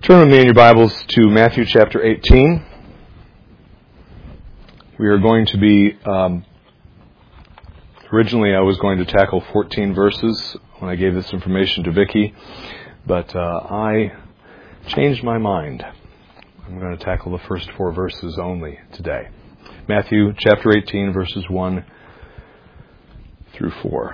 Turn with me in your Bibles to Matthew chapter 18. We are going to be, originally I was going to tackle 14 verses when I gave this information to Vicki, but I changed my mind. I'm going to tackle the first 4 verses only today. Matthew chapter 18, verses 1 through 4.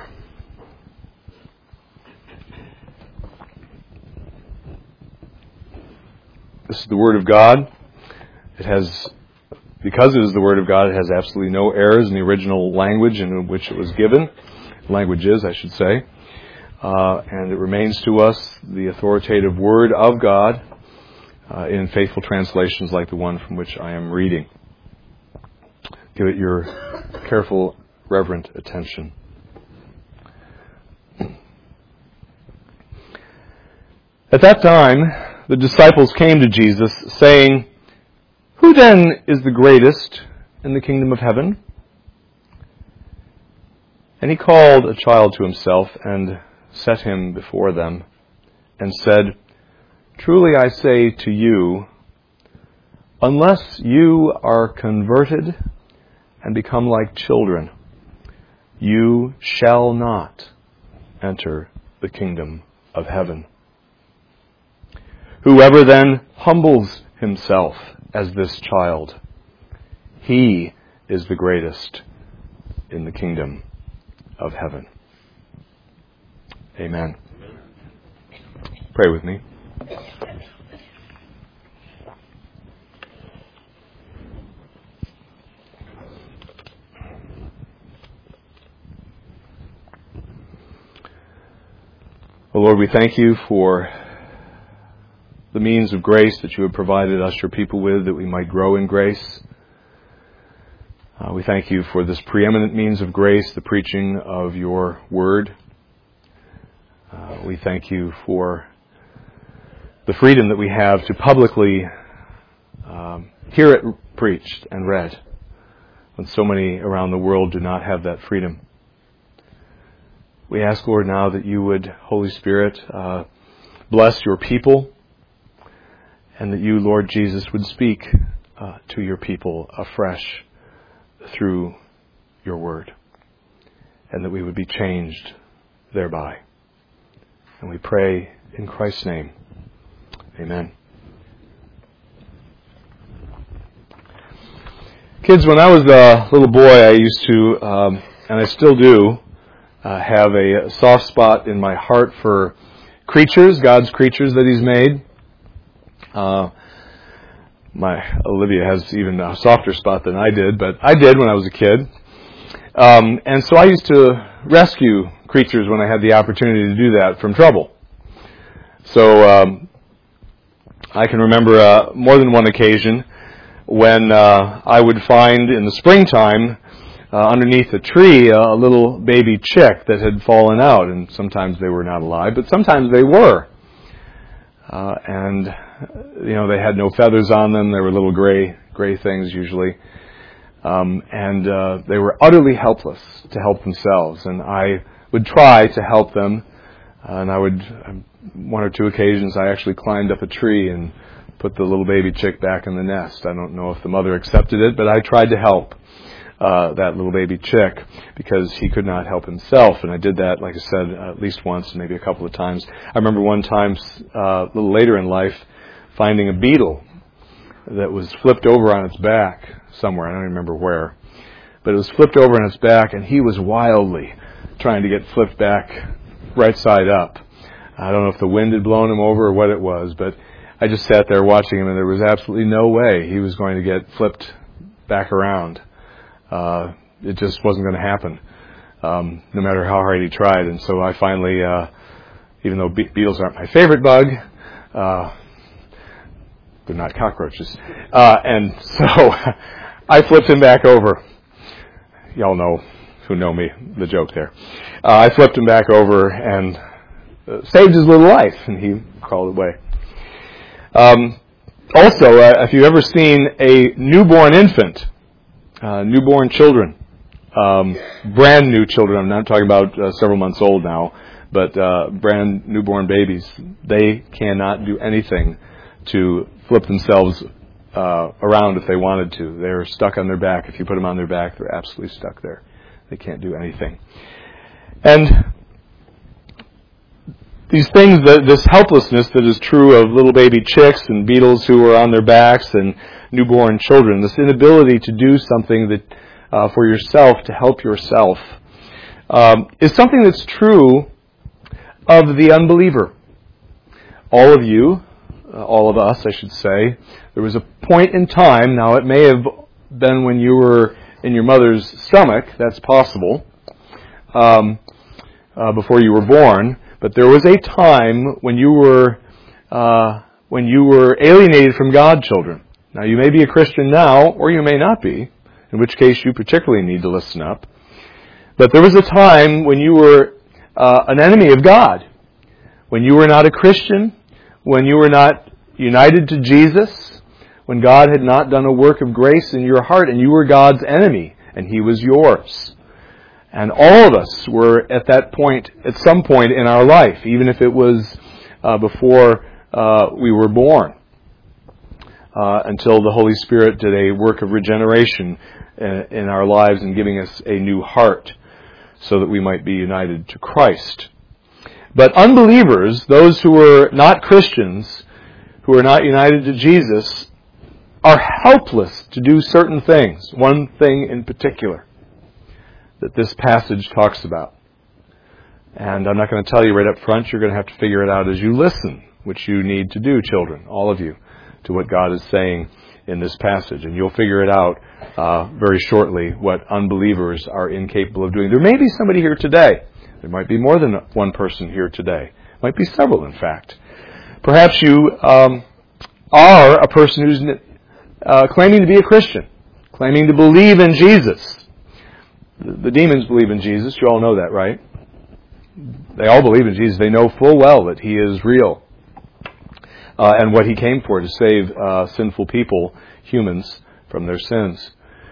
This is the Word of God. Because it is the Word of God, it has absolutely no errors in the original language in which it was given. Languages, I should say. And it remains to us the authoritative Word of God in faithful translations like the one from which I am reading. Give it your careful, reverent attention. At that time, the disciples came to Jesus, saying, "Who then is the greatest in the kingdom of heaven?" And he called a child to himself and set him before them, and said, "Truly I say to you, unless you are converted and become like children, you shall not enter the kingdom of heaven. Whoever then humbles himself as this child, he is the greatest in the kingdom of heaven." Amen. Pray with me. Oh Lord, we thank you for the means of grace that you have provided us, your people, with, that we might grow in grace. We thank you for this preeminent means of grace, the preaching of your word. We thank you for the freedom that we have to publicly hear it preached and read, when so many around the world do not have that freedom. We ask, Lord, now that you would, Holy Spirit, bless your people, and that you, Lord Jesus, would speak to your people afresh through your word, and that we would be changed thereby. And we pray in Christ's name. Amen. Kids, when I was a little boy, I used to, and I still do, have a soft spot in my heart for creatures, God's creatures that He's made. Olivia has even a softer spot than I did, but I did when I was a kid. And so I used to rescue creatures when I had the opportunity to do that from trouble. So I can remember more than one occasion when I would find in the springtime underneath a tree a little baby chick that had fallen out, and sometimes they were not alive, but sometimes they were. And they had no feathers on them. They were little gray things usually. And they were utterly helpless to help themselves. And I would try to help them. And I would, one or two occasions, I actually climbed up a tree and put the little baby chick back in the nest. I don't know if the mother accepted it, but I tried to help that little baby chick because he could not help himself. And I did that, like I said, at least once, maybe a couple of times. I remember one time, a little later in life, finding a beetle that was flipped over on its back somewhere. I don't remember where. But it was flipped over on its back, and he was wildly trying to get flipped back right side up. I don't know if the wind had blown him over or what it was, but I just sat there watching him, and there was absolutely no way he was going to get flipped back around. It just wasn't going to happen, no matter how hard he tried. And so I finally, even though beetles aren't my favorite bug, they're not cockroaches. And so I flipped him back over. Y'all know, who know me, the joke there. I flipped him back over and saved his little life, and he crawled away. Also, if you've ever seen a newborn infant, newborn children, brand new children, I'm not talking about several months old now, but brand newborn babies, they cannot do anything to flip themselves around if they wanted to. They're stuck on their back. If you put them on their back, they're absolutely stuck there. They can't do anything. And these things, this helplessness that is true of little baby chicks and beetles who are on their backs and newborn children, this inability to do something that for yourself, to help yourself, is something that's true of the unbeliever. All of you, all of us, I should say, there was a point in time, now it may have been when you were in your mother's stomach, that's possible, before you were born, but there was a time when you were alienated from God, children. Now, you may be a Christian now, or you may not be, in which case you particularly need to listen up. But there was a time when you were an enemy of God, when you were not a Christian, when you were not united to Jesus, when God had not done a work of grace in your heart, and you were God's enemy, and He was yours. And all of us were at that point, at some point in our life, even if it was before we were born, until the Holy Spirit did a work of regeneration in our lives and giving us a new heart so that we might be united to Christ. But unbelievers, those who are not Christians, who are not united to Jesus, are helpless to do certain things. One thing in particular that this passage talks about. And I'm not going to tell you right up front. You're going to have to figure it out as you listen, which you need to do, children, all of you, to what God is saying in this passage. And you'll figure it out very shortly what unbelievers are incapable of doing. There may be somebody here today. There might be more than one person here today. Might be several, in fact. Perhaps you are a person who's claiming to be a Christian, claiming to believe in Jesus. The demons believe in Jesus. You all know that, right? They all believe in Jesus. They know full well that He is real and what He came for, to save sinful people, humans, from their sins.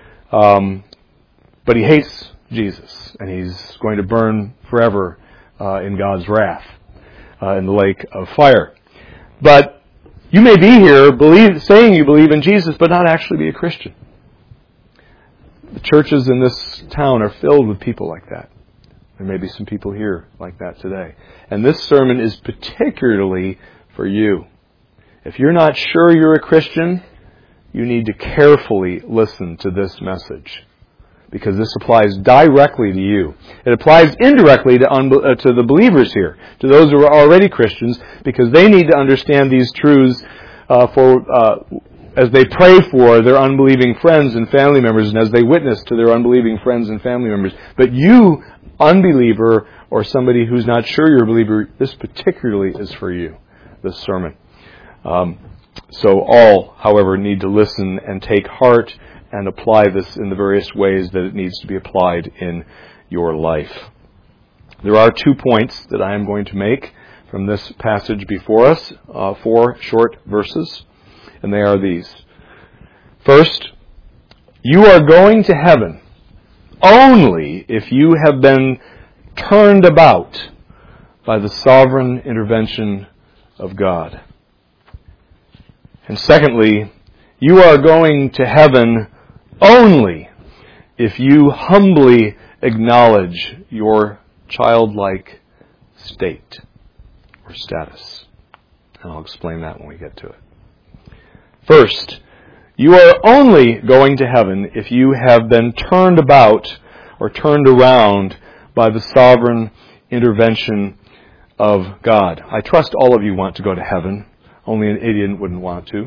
But he hates Jesus, and he's going to burn forever in God's wrath in the lake of fire. But you may be here saying you believe in Jesus, but not actually be a Christian. The churches in this town are filled with people like that. There may be some people here like that today. And this sermon is particularly for you. If you're not sure you're a Christian, you need to carefully listen to this message, because this applies directly to you. It applies indirectly to the believers here, to those who are already Christians, because they need to understand these truths as they pray for their unbelieving friends and family members, and as they witness to their unbelieving friends and family members. But you, unbeliever, or somebody who's not sure you're a believer, this particularly is for you, this sermon. So all, however, need to listen and take heart and apply this in the various ways that it needs to be applied in your life. There are 2 points that I am going to make from this passage before us, 4 short verses, and they are these. First, you are going to heaven only if you have been turned about by the sovereign intervention of God. And secondly, you are going to heaven only if you humbly acknowledge your childlike state or status. And I'll explain that when we get to it. First, you are only going to heaven if you have been turned about or turned around by the sovereign intervention of God. I trust all of you want to go to heaven. Only an idiot wouldn't want to.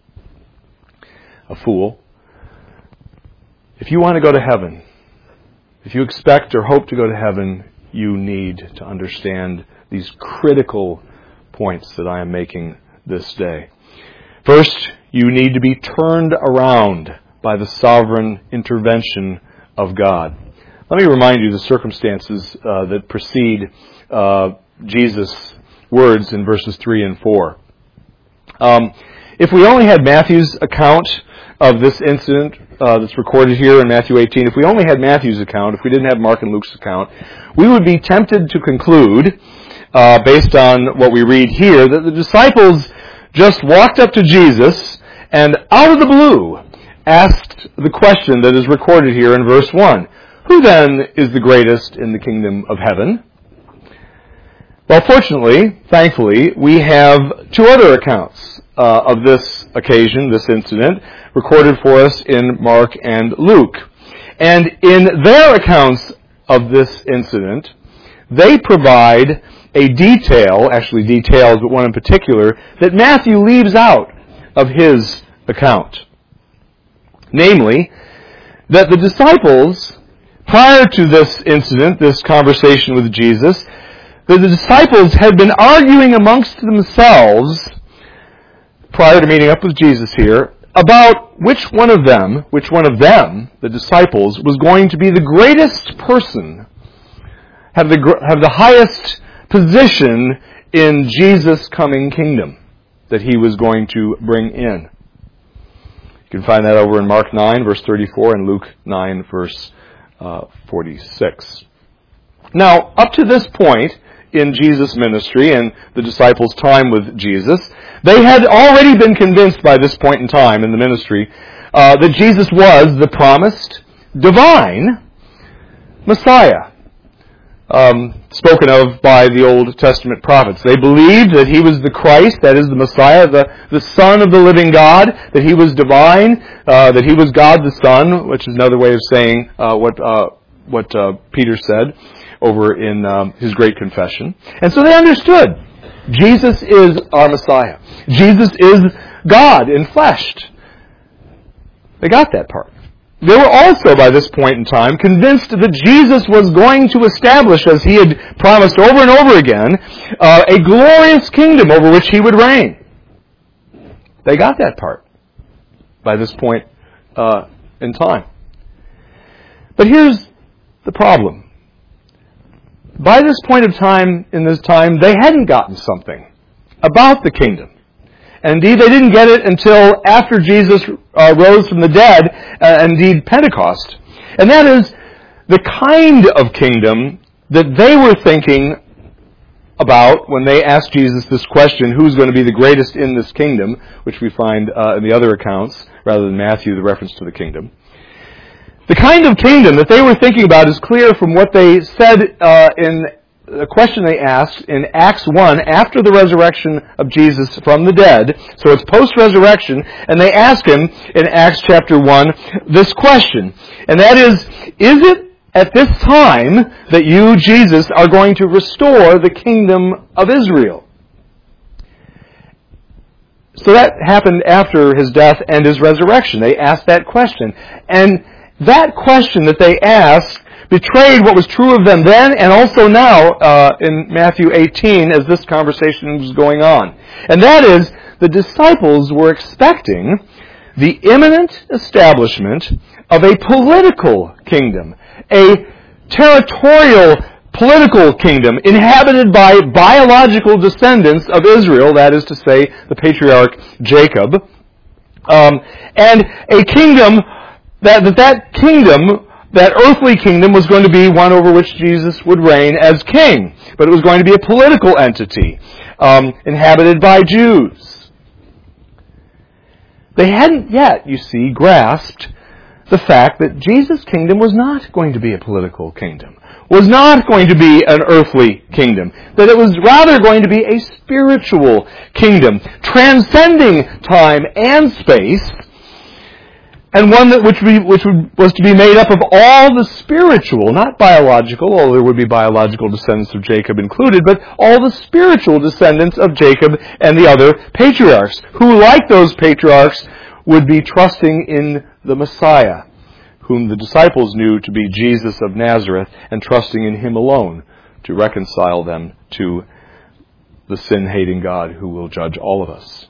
A fool. If you want to go to heaven, if you expect or hope to go to heaven, you need to understand these critical points that I am making this day. First, you need to be turned around by the sovereign intervention of God. Let me remind you the circumstances that precede Jesus' words in verses 3 and 4. If we only had Matthew's account of this incident that's recorded here in Matthew 18, if we only had Matthew's account, if we didn't have Mark and Luke's account, we would be tempted to conclude, based on what we read here, that the disciples just walked up to Jesus and out of the blue asked the question that is recorded here in verse 1. Who then is the greatest in the kingdom of heaven? Well, fortunately, thankfully, we have two other accounts of this occasion, this incident, recorded for us in Mark and Luke. And in their accounts of this incident, they provide a detail, actually details, but one in particular, that Matthew leaves out of his account. Namely, that the disciples, prior to this incident, this conversation with Jesus, that the disciples had been arguing amongst themselves, prior to meeting up with Jesus here, about which one of them, the disciples, was going to be the greatest person, have the highest position in Jesus' coming kingdom that he was going to bring in. You can find that over in Mark 9, verse 34, and Luke 9, verse 46. Now, up to this point in Jesus' ministry and the disciples' time with Jesus, they had already been convinced by this point in time in the ministry that Jesus was the promised divine Messiah, spoken of by the Old Testament prophets. They believed that he was the Christ, that is the Messiah, the Son of the living God, that he was divine, that he was God the Son, which is another way of saying what Peter said over in his great confession. And so they understood. Jesus is our Messiah. Jesus is God enfleshed. They got that part. They were also, by this point in time, convinced that Jesus was going to establish, as he had promised over and over again, a glorious kingdom over which he would reign. They got that part by this point in time. But here's the problem. By this point of time, in this time, they hadn't gotten something about the kingdom. And indeed, they didn't get it until after Jesus rose from the dead, indeed Pentecost. And that is the kind of kingdom that they were thinking about when they asked Jesus this question, who's going to be the greatest in this kingdom, which we find in the other accounts, rather than Matthew, the reference to the kingdom. The kind of kingdom that they were thinking about is clear from what they said in the question they asked in Acts 1 after the resurrection of Jesus from the dead. So it's post-resurrection, and they ask him in Acts chapter 1 this question. And that is it at this time that you, Jesus, are going to restore the kingdom of Israel? So that happened after his death and his resurrection. They asked that question. And that question that they asked betrayed what was true of them then and also now in Matthew 18 as this conversation was going on. And that is, the disciples were expecting the imminent establishment of a political kingdom, a territorial political kingdom inhabited by biological descendants of Israel, that is to say, the patriarch Jacob, and a kingdom that earthly kingdom was going to be one over which Jesus would reign as king. But it was going to be a political entity, inhabited by Jews. They hadn't yet, you see, grasped the fact that Jesus' kingdom was not going to be a political kingdom, was not going to be an earthly kingdom, that it was rather going to be a spiritual kingdom, transcending time and space, and one which was to be made up of all the spiritual, not biological, although there would be biological descendants of Jacob included, but all the spiritual descendants of Jacob and the other patriarchs, who, like those patriarchs, would be trusting in the Messiah, whom the disciples knew to be Jesus of Nazareth, and trusting in him alone to reconcile them to the sin-hating God who will judge all of us.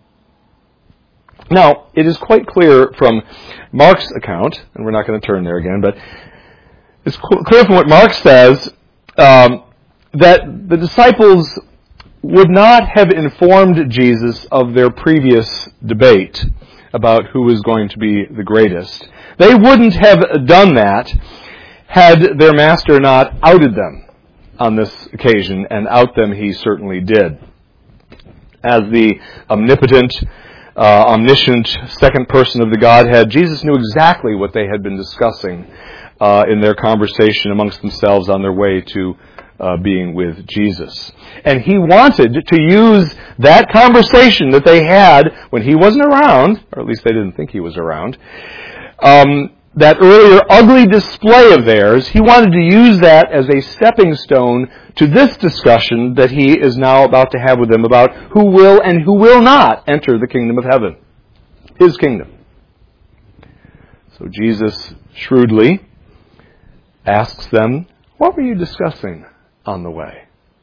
Now, it is quite clear from Mark's account, and we're not going to turn there again, but it's clear from what Mark says that the disciples would not have informed Jesus of their previous debate about who was going to be the greatest. They wouldn't have done that had their master not outed them on this occasion, and out them he certainly did. As the omnipotent, omniscient second person of the Godhead, Jesus knew exactly what they had been discussing in their conversation amongst themselves on their way to being with Jesus. And he wanted to use that conversation that they had when he wasn't around, or at least they didn't think he was around, that earlier ugly display of theirs, he wanted to use that as a stepping stone to this discussion that he is now about to have with them about who will and who will not enter the kingdom of heaven, his kingdom. So Jesus shrewdly asks them, what were you discussing on the way?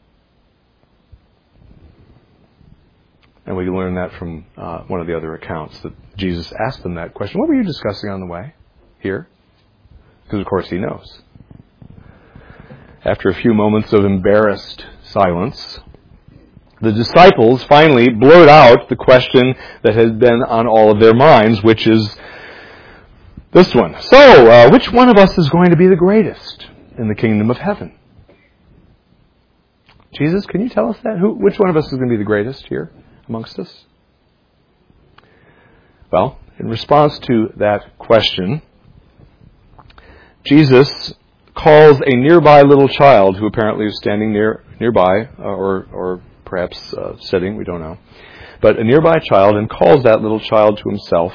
And we learn that from one of the other accounts, that Jesus asked them that question. What were you discussing on the way here? Because, of course, he knows. After a few moments of embarrassed silence, the disciples finally blurt out the question that had been on all of their minds, which is this one. So, which one of us is going to be the greatest in the kingdom of heaven? Jesus, can you tell us that? Which one of us is going to be the greatest here amongst us? Well, in response to that question, Jesus calls a nearby little child who apparently is standing nearby, or perhaps sitting, we don't know, but a nearby child, and calls that little child to himself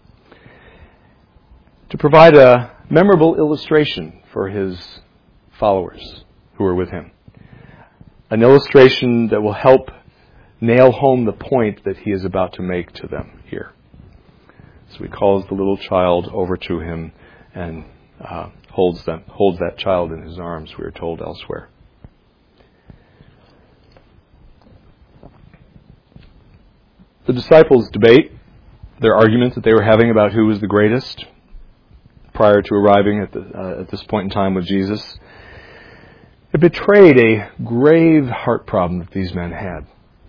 to provide a memorable illustration for his followers who are with him. An illustration that will help nail home the point that he is about to make to them here. So he calls the little child over to him and holds that child in his arms, we are told elsewhere. The disciples debate, their argument that they were having about who was the greatest prior to arriving at this point in time with Jesus, it betrayed a grave heart problem that these men had.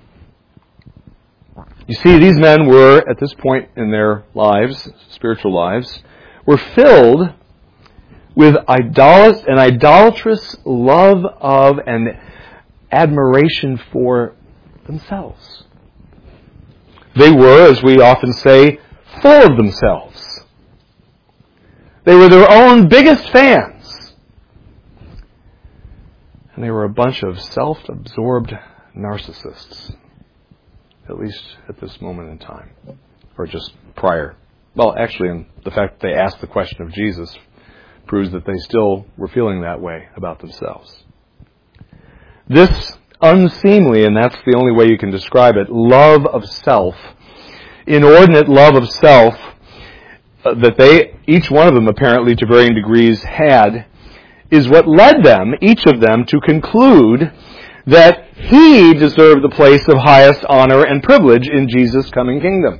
You see, these men were, at this point in their lives, spiritual lives, were filled with an idolatrous love of and admiration for themselves. They were, as we often say, full of themselves. They were their own biggest fans. And they were a bunch of self-absorbed narcissists, at least at this moment in time, or just prior. Well, actually, in the fact that they asked the question of Jesus proves that they still were feeling that way about themselves. This unseemly, and that's the only way you can describe it, love of self, inordinate love of self, that each one of them apparently to varying degrees had, is what led them, each of them, to conclude that he deserved the place of highest honor and privilege in Jesus' coming kingdom.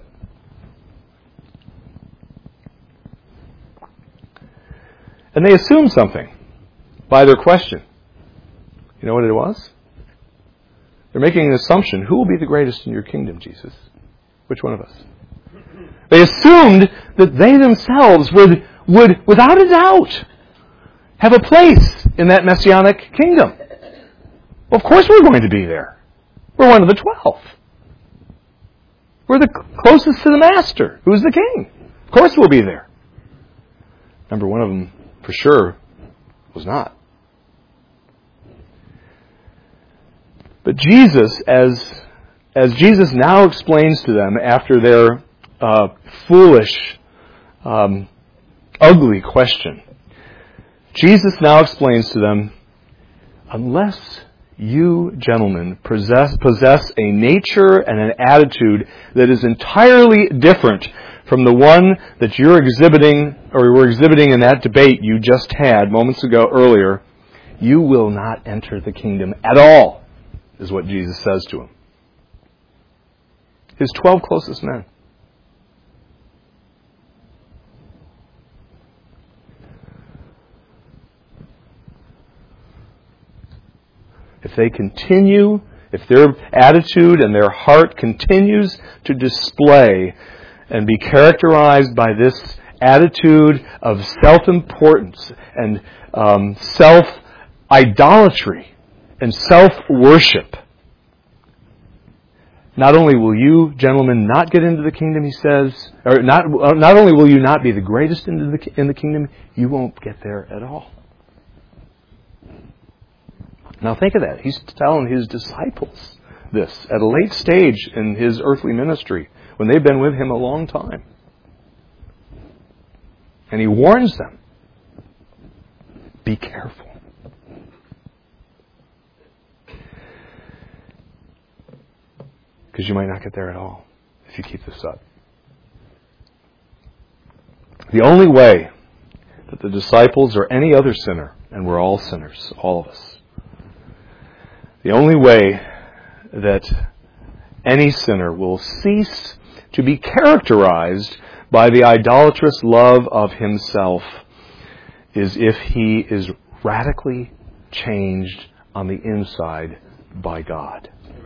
And they assumed something by their question. You know what it was? They're making an assumption. Who will be the greatest in your kingdom, Jesus? Which one of us? They assumed that they themselves would, without a doubt, have a place in that messianic kingdom. Well, of course we're going to be there. We're one of the 12. We're the closest to the Master, who's the King. Of course we'll be there. Remember, one of them, for sure, was not. But Jesus, as Jesus now explains to them after their foolish, ugly question, Jesus now explains to them, unless you, gentlemen, possess a nature and an attitude that is entirely different from the one that you're exhibiting, or were exhibiting in that debate you just had moments ago earlier, you will not enter the kingdom at all, is what Jesus says to him. His 12 closest men. If they continue, if their attitude and their heart continues to display and be characterized by this attitude of self-importance and self-idolatry and self-worship, Not only will you, gentlemen, not get into the kingdom, he says, or not only will you not be the greatest in the kingdom, you won't get there at all. Now think of that. He's telling his disciples this at a late stage in his earthly ministry, when they've been with him a long time. And he warns them, be careful. Because you might not get there at all if you keep this up. The only way that the disciples or any other sinner, and we're all sinners, all of us, the only way that any sinner will cease to be characterized by the idolatrous love of himself is if he is radically changed on the inside by God.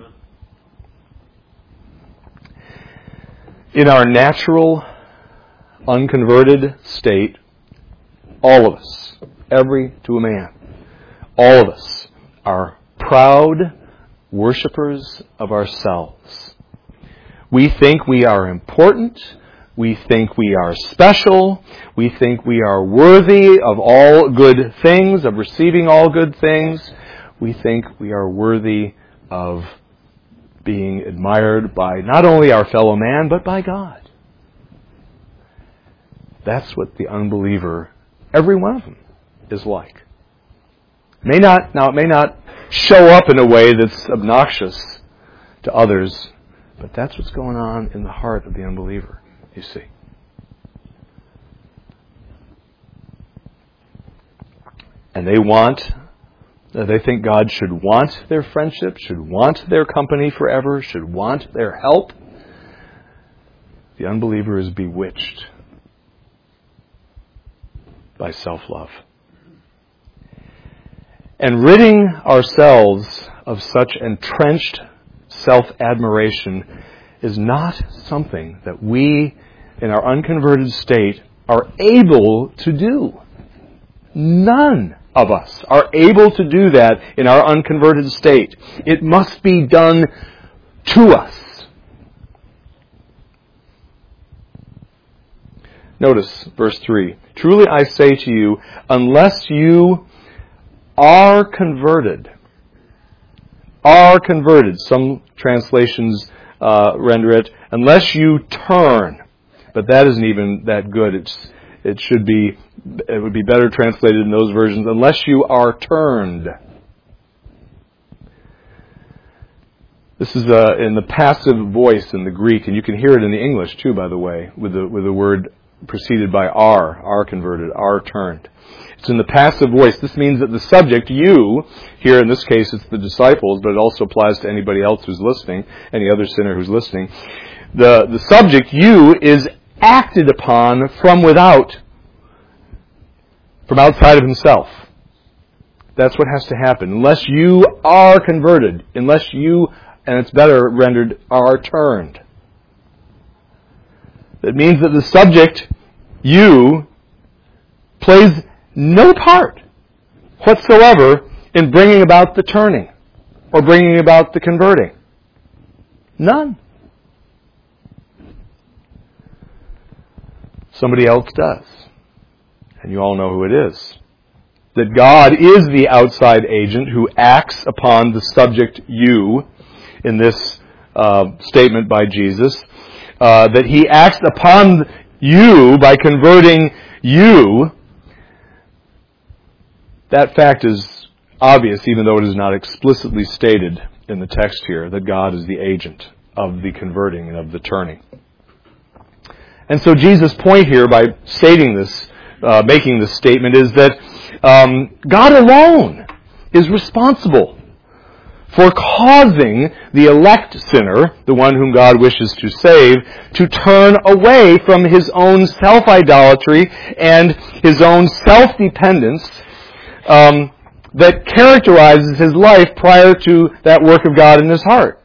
In our natural, unconverted state, all of us, every to a man, all of us are proud worshippers of ourselves. We think we are important. We think we are special. We think we are worthy of all good things, of receiving all good things. We think we are worthy of being admired by not only our fellow man, but by God. That's what the unbeliever, every one of them, is like. It may not show up in a way that's obnoxious to others, but that's what's going on in the heart of the unbeliever, you see. And they think God should want their friendship, should want their company forever, should want their help. The unbeliever is bewitched by self-love. And ridding ourselves of such entrenched self-admiration is not something that we, in our unconverted state, are able to do. None of us are able to do that in our unconverted state. It must be done to us. Notice verse 3. Truly I say to you, unless you are converted. Some translations render it, unless you turn. But that isn't even that good. It would be better translated in those versions, unless you are turned. This is in the passive voice in the Greek, and you can hear it in the English too, by the way, with the word preceded by are converted, are turned. It's in the passive voice. This means that the subject, you, here in this case it's the disciples, but it also applies to anybody else who's listening, any other sinner who's listening. The subject, you, is acted upon from without, from outside of himself. That's what has to happen. Unless you are converted, unless you, and it's better rendered, are turned. That means that the subject, you, plays no part whatsoever in bringing about the turning or bringing about the converting. None. Somebody else does. And you all know who it is. That God is the outside agent who acts upon the subject you in this statement by Jesus. That He acts upon you by converting you. That fact is obvious, even though it is not explicitly stated in the text here, that God is the agent of the converting and of the turning. And so Jesus' point here by stating this, making this statement, is that God alone is responsible for causing the elect sinner, the one whom God wishes to save, to turn away from his own self-idolatry and his own self-dependence that characterizes his life prior to that work of God in his heart.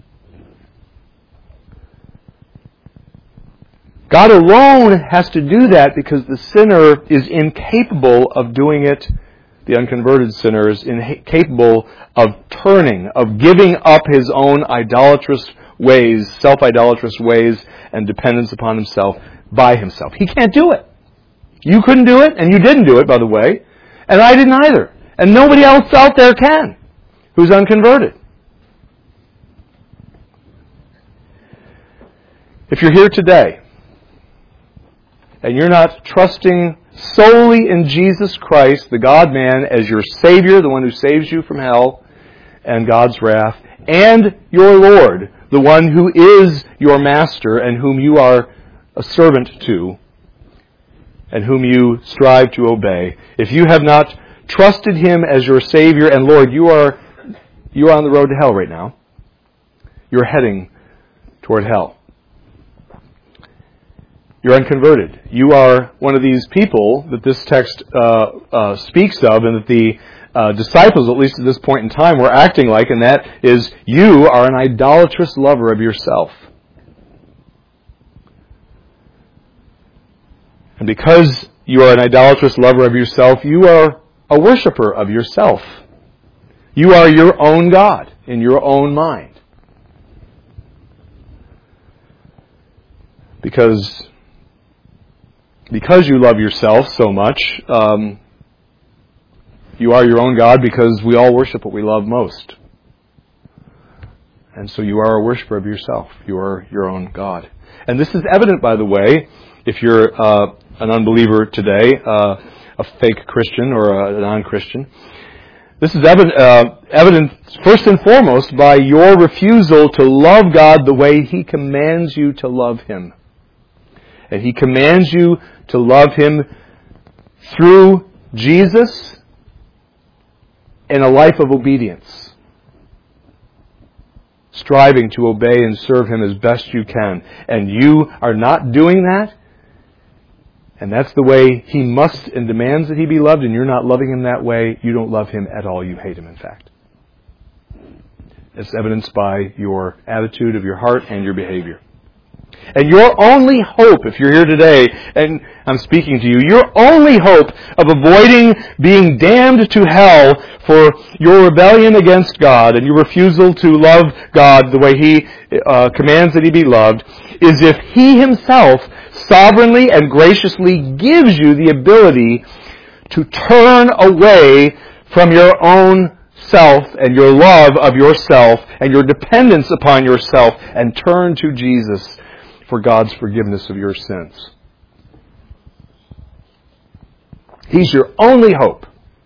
God alone has to do that because the sinner is incapable of doing it. The unconverted sinner is incapable of turning, of giving up his own idolatrous ways, self-idolatrous ways, and dependence upon himself by himself. He can't do it. You couldn't do it, and you didn't do it, by the way, and I didn't either. And nobody else out there can who's unconverted. If you're here today, and you're not trusting solely in Jesus Christ, the God-man, as your Savior, the one who saves you from hell and God's wrath, and your Lord, the one who is your Master and whom you are a servant to, and whom you strive to obey, if you have not trusted Him as your Savior and Lord, you are on the road to hell right now. You're heading toward hell. You're unconverted. You are one of these people that this text speaks of, and that the disciples, at least at this point in time, were acting like, and that is, you are an idolatrous lover of yourself. And because you are an idolatrous lover of yourself, you are a worshiper of yourself. You are your own God in your own mind. Because you love yourself so much, you are your own God, because we all worship what we love most. And so you are a worshiper of yourself. You are your own God. And this is evident, by the way, if you're an unbeliever today, a fake Christian or a non-Christian. This is evident first and foremost by your refusal to love God the way He commands you to love Him. And He commands you to love Him through Jesus in a life of obedience, striving to obey and serve Him as best you can. And you are not doing that, and that's the way He must and demands that He be loved, and you're not loving Him that way, you don't love Him at all. You hate Him, in fact. It's evidenced by your attitude of your heart and your behavior. And your only hope, if you're here today, and I'm speaking to you, your only hope of avoiding being damned to hell for your rebellion against God and your refusal to love God the way He commands that He be loved, is if He Himself sovereignly and graciously gives you the ability to turn away from your own self and your love of yourself and your dependence upon yourself and turn to Jesus for God's forgiveness of your sins. He's your only hope.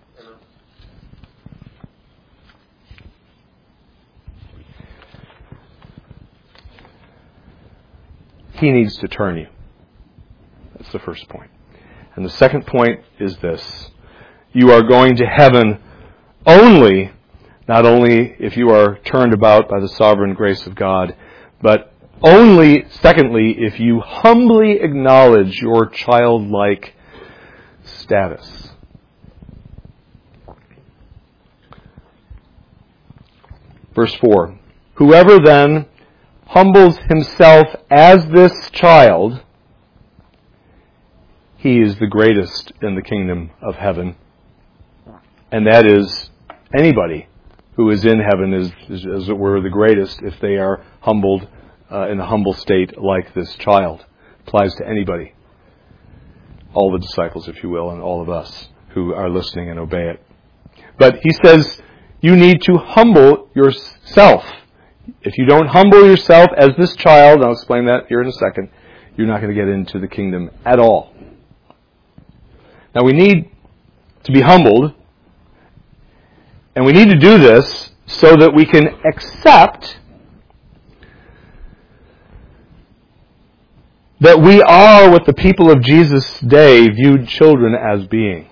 He needs to turn you. That's the first point. And the second point is this. You are going to heaven only, not only if you are turned about by the sovereign grace of God, but only, secondly, if you humbly acknowledge your childlike status. Verse 4. Whoever then humbles himself as this child, he is the greatest in the kingdom of heaven. And that is, anybody who is in heaven is as it were, the greatest if they are humbled in a humble state like this child. Applies to anybody. All the disciples, if you will, and all of us who are listening and obey it. But he says, you need to humble yourself. If you don't humble yourself as this child, and I'll explain that here in a second, you're not going to get into the kingdom at all. Now we need to be humbled, and we need to do this so that we can accept that we are what the people of Jesus' day viewed children as being.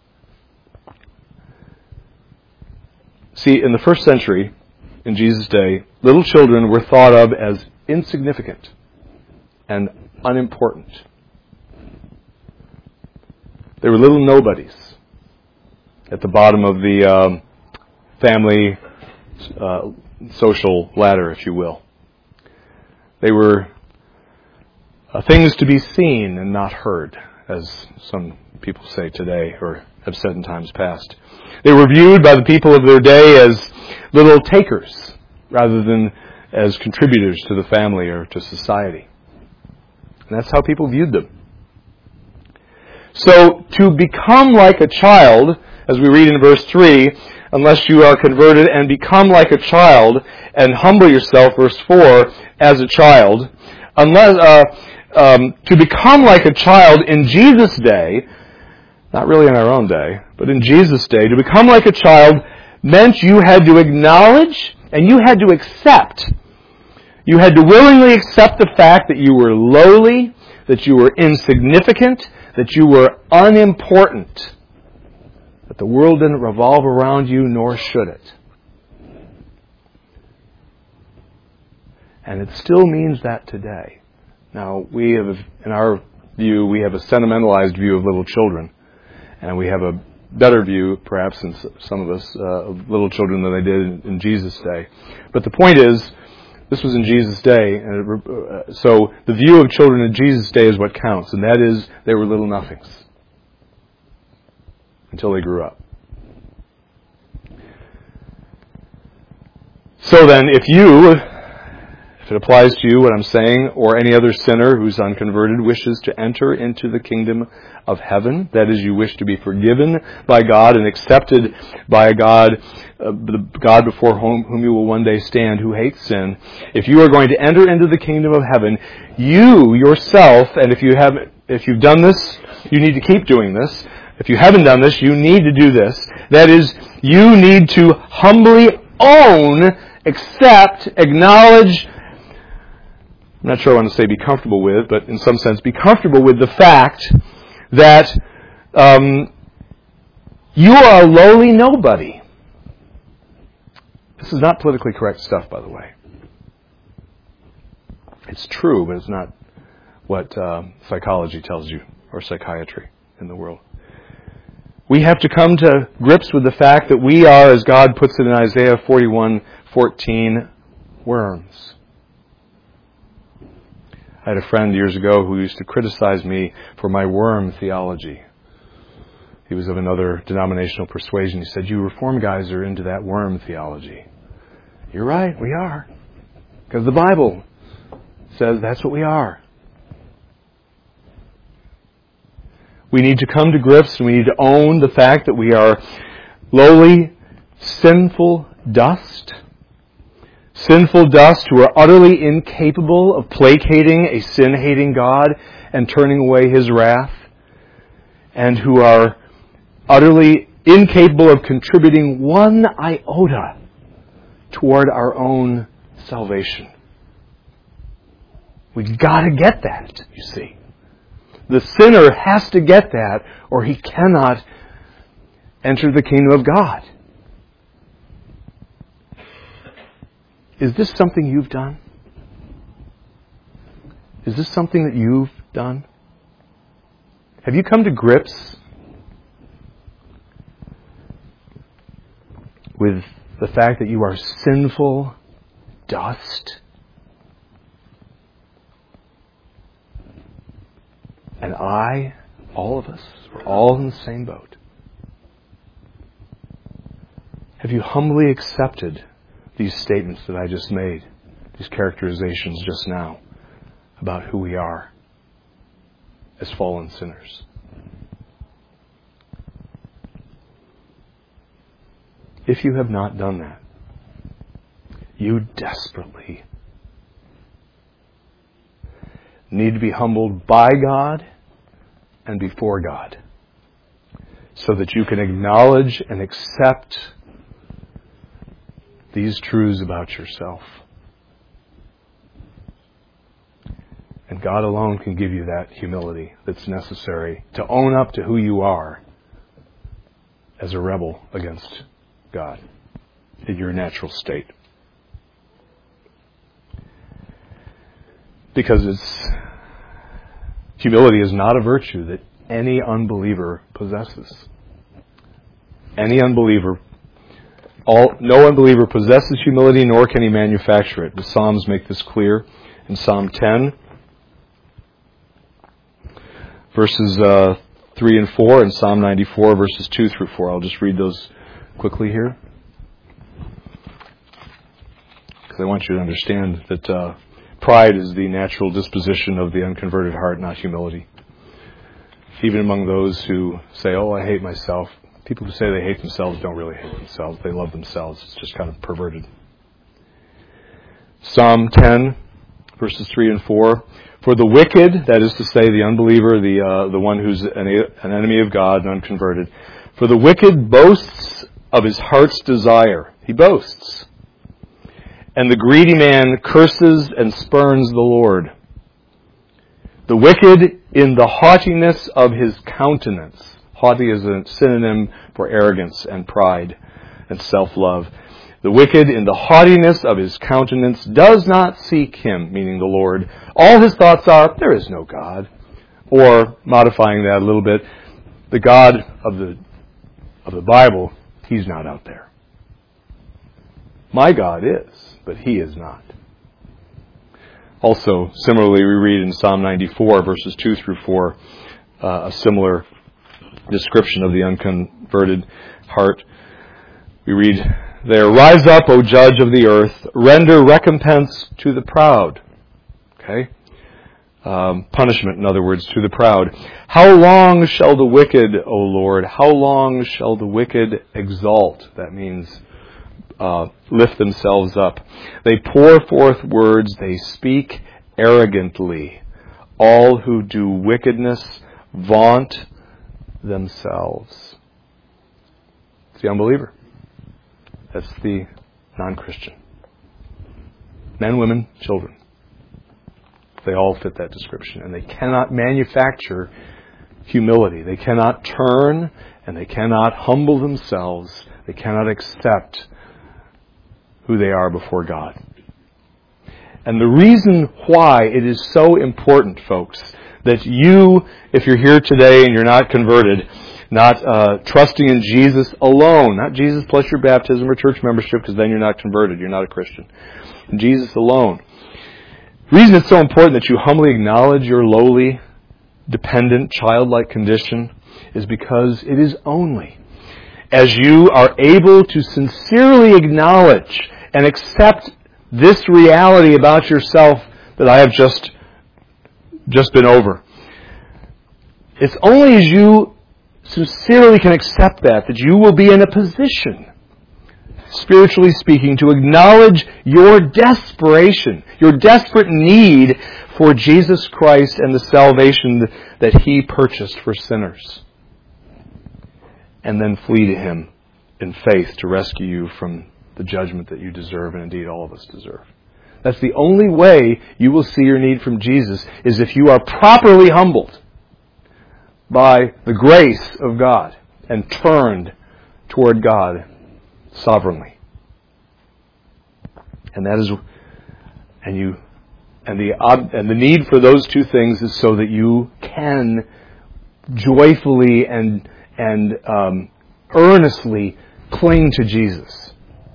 See, in the first century, in Jesus' day, little children were thought of as insignificant and unimportant. They were little nobodies at the bottom of the family social ladder, if you will. They were things to be seen and not heard, as some people say today or have said in times past. They were viewed by the people of their day as little takers rather than as contributors to the family or to society. And that's how people viewed them. So, to become like a child, as we read in verse 3, unless you are converted and become like a child and humble yourself, verse 4, as a child, to become like a child in Jesus' day, not really in our own day, but in Jesus' day, to become like a child meant you had to acknowledge and you had to accept. You had to willingly accept the fact that you were lowly, that you were insignificant, that you were unimportant, that the world didn't revolve around you, nor should it. And it still means that today. Now, we have, in our view, we have a sentimentalized view of little children, and we have a better view, perhaps in some of us, of little children than they did in Jesus' day. But the point is, this was in Jesus' day, and so the view of children in Jesus' day is what counts, and that is they were little nothings until they grew up. So then, if it applies to you, what I'm saying, or any other sinner who's unconverted wishes to enter into the kingdom of heaven, that is, you wish to be forgiven by God and accepted by a God, the God before whom you will one day stand, who hates sin, if you are going to enter into the kingdom of heaven, you yourself, and if you've done this, you need to keep doing this. If you haven't done this, you need to do this. That is, you need to humbly own, accept, acknowledge, I'm not sure I want to say be comfortable with, but in some sense be comfortable with the fact that you are a lowly nobody. This is not politically correct stuff, by the way. It's true, but it's not what psychology tells you, or psychiatry in the world. We have to come to grips with the fact that we are, as God puts it in Isaiah 41:14, worms. I had a friend years ago who used to criticize me for my worm theology. He was of another denominational persuasion. He said, "You Reform guys are into that worm theology." You're right, we are. Because the Bible says that's what we are. We need to come to grips and we need to own the fact that we are lowly, sinful dust. Sinful dust who are utterly incapable of placating a sin-hating God and turning away His wrath, and who are utterly incapable of contributing one iota toward our own salvation. We've got to get that, you see. The sinner has to get that, or he cannot enter the kingdom of God. Is this something you've done? Is this something that you've done? Have you come to grips with the fact that you are sinful dust? And all of us, we're all in the same boat. Have you humbly accepted these statements that I just made, these characterizations just now about who we are as fallen sinners? If you have not done that, you desperately need to be humbled by God and before God so that you can acknowledge and accept these truths about yourself. And God alone can give you that humility that's necessary to own up to who you are as a rebel against God in your natural state. Because humility is not a virtue that any unbeliever possesses. No unbeliever possesses humility, nor can he manufacture it. The Psalms make this clear. In Psalm 10, verses 3 and 4, and Psalm 94, verses 2 through 4. I'll just read those quickly here, because because I want you to understand that pride is the natural disposition of the unconverted heart, not humility. Even among those who say, oh, I hate myself, people who say they hate themselves don't really hate themselves. They love themselves. It's just kind of perverted. Psalm 10, verses 3 and 4. For the wicked, that is to say the unbeliever, the one who's an enemy of God and unconverted, for the wicked boasts of his heart's desire. He boasts. And the greedy man curses and spurns the Lord. The wicked in the haughtiness of his countenance. Haughty is a synonym for arrogance and pride and self-love. The wicked in the haughtiness of his countenance does not seek him, meaning the Lord. All his thoughts are, there is no God. Or, modifying that a little bit, the God of the Bible, he's not out there. My God is, but he is not. Also, similarly, we read in Psalm 94, verses 2 through 4, a similar description of the unconverted heart. We read there, rise up, O judge of the earth, render recompense to the proud. Okay? Punishment, in other words, to the proud. How long shall the wicked, O Lord, how long shall the wicked exalt? That means lift themselves up. They pour forth words, they speak arrogantly. All who do wickedness vaunt themselves. It's the unbeliever. That's the non-Christian. Men, women, children. They all fit that description. And they cannot manufacture humility. They cannot turn and they cannot humble themselves. They cannot accept who they are before God. And the reason why it is so important, folks, that you, if you're here today and you're not converted, not trusting in Jesus alone, not Jesus plus your baptism or church membership, because then you're not converted, you're not a Christian. Jesus alone. The reason it's so important that you humbly acknowledge your lowly, dependent, childlike condition is because it is only as you are able to sincerely acknowledge and accept this reality about yourself that I have just been over. It's only as you sincerely can accept that you will be in a position, spiritually speaking, to acknowledge your desperation, your desperate need for Jesus Christ and the salvation that He purchased for sinners. And then flee to Him in faith to rescue you from the judgment that you deserve, and indeed all of us deserve. That's the only way you will see your need from Jesus, is if you are properly humbled by the grace of God and turned toward God sovereignly. And that is, and the need for those two things is so that you can joyfully and earnestly cling to Jesus.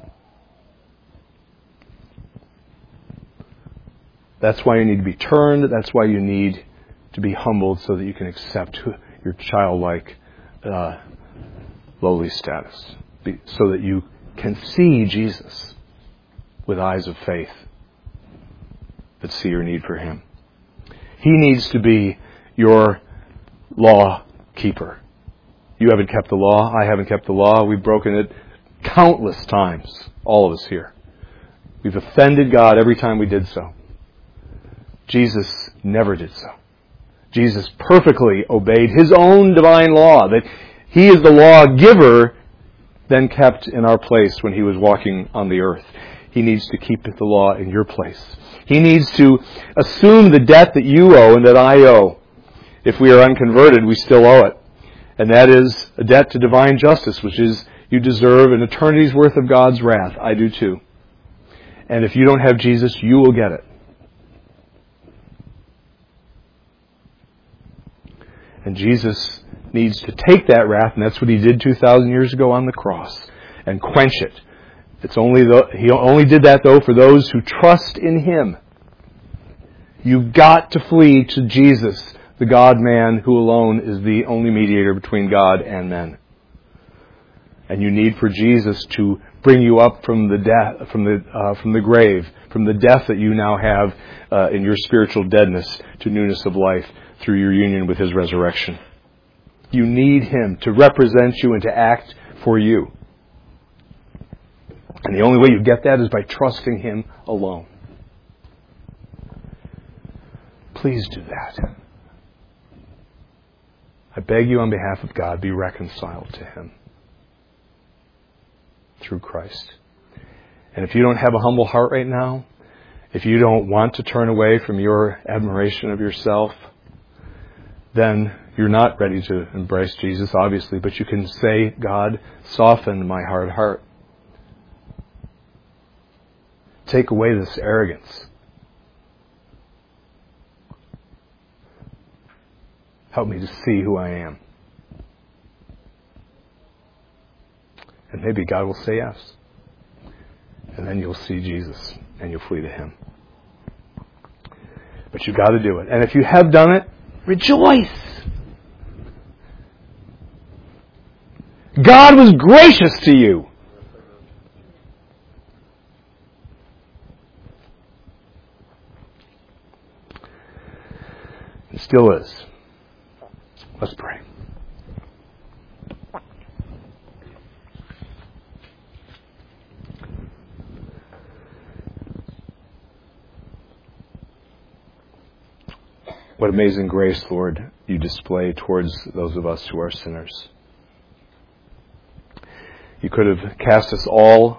That's why you need to be turned. That's why you need to be humbled, so that you can accept your childlike, lowly status, so that you can see Jesus with eyes of faith that see your need for Him. He needs to be your law keeper. You haven't kept the law. I haven't kept the law. We've broken it countless times, all of us here. We've offended God every time we did so. Jesus never did so. Jesus perfectly obeyed His own divine law, that He is the lawgiver, then kept in our place when He was walking on the earth. He needs to keep the law in your place. He needs to assume the debt that you owe and that I owe. If we are unconverted, we still owe it. And that is a debt to divine justice, which is you deserve an eternity's worth of God's wrath. I do too. And if you don't have Jesus, you will get it. And Jesus needs to take that wrath, and that's what He did 2,000 years ago on the cross, and quench it. He only did that, though, for those who trust in Him. You've got to flee to Jesus, the God-man, who alone is the only mediator between God and men. And you need for Jesus to bring you up from the death, from the grave, from the death that you now have in your spiritual deadness to newness of life through your union with His resurrection. You need Him to represent you and to act for you. And the only way you get that is by trusting Him alone. Please do that. I beg you on behalf of God, be reconciled to Him through Christ. And if you don't have a humble heart right now, if you don't want to turn away from your admiration of yourself, then you're not ready to embrace Jesus, obviously, but you can say, God, soften my hard heart. Take away this arrogance. Help me to see who I am. And maybe God will say yes. And then you'll see Jesus and you'll flee to Him. But you've got to do it. And if you have done it, rejoice. God was gracious to you. It still is. Let's pray. What amazing grace, Lord, you display towards those of us who are sinners. You could have cast us all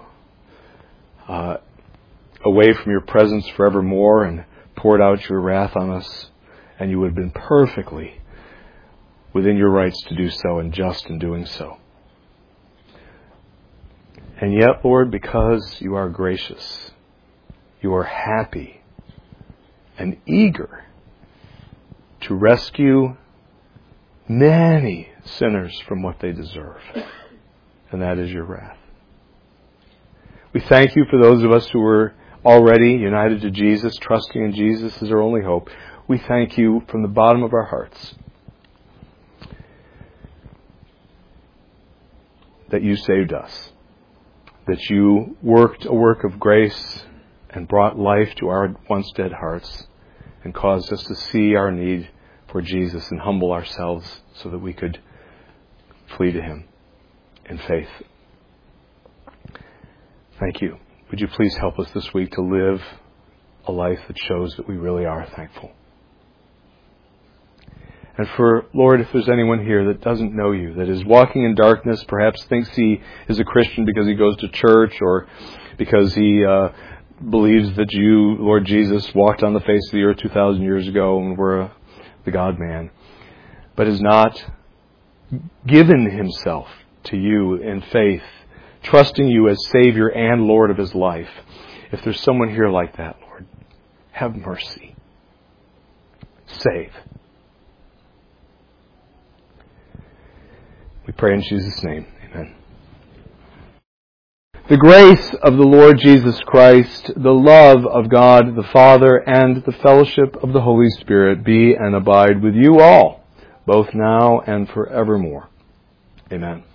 away from your presence forevermore and poured out your wrath on us, and you would have been perfectly within your rights to do so and just in doing so. And yet, Lord, because you are gracious, you are happy and eager to rescue many sinners from what they deserve, and that is your wrath. We thank you for those of us who are already united to Jesus, trusting in Jesus as our only hope. We thank you from the bottom of our hearts that you saved us, that you worked a work of grace and brought life to our once dead hearts and caused us to see our need for Jesus and humble ourselves so that we could flee to Him in faith. Thank you. Would you please help us this week to live a life that shows that we really are thankful. And for, Lord, if there's anyone here that doesn't know you, that is walking in darkness, perhaps thinks he is a Christian because he goes to church or because he believes that you, Lord Jesus, walked on the face of the earth 2,000 years ago and were the God-man, but has not given himself to you in faith, trusting you as Savior and Lord of his life. If there's someone here like that, Lord, have mercy. Save. We pray in Jesus' name. Amen. The grace of the Lord Jesus Christ, the love of God the Father, and the fellowship of the Holy Spirit be and abide with you all, both now and forevermore. Amen.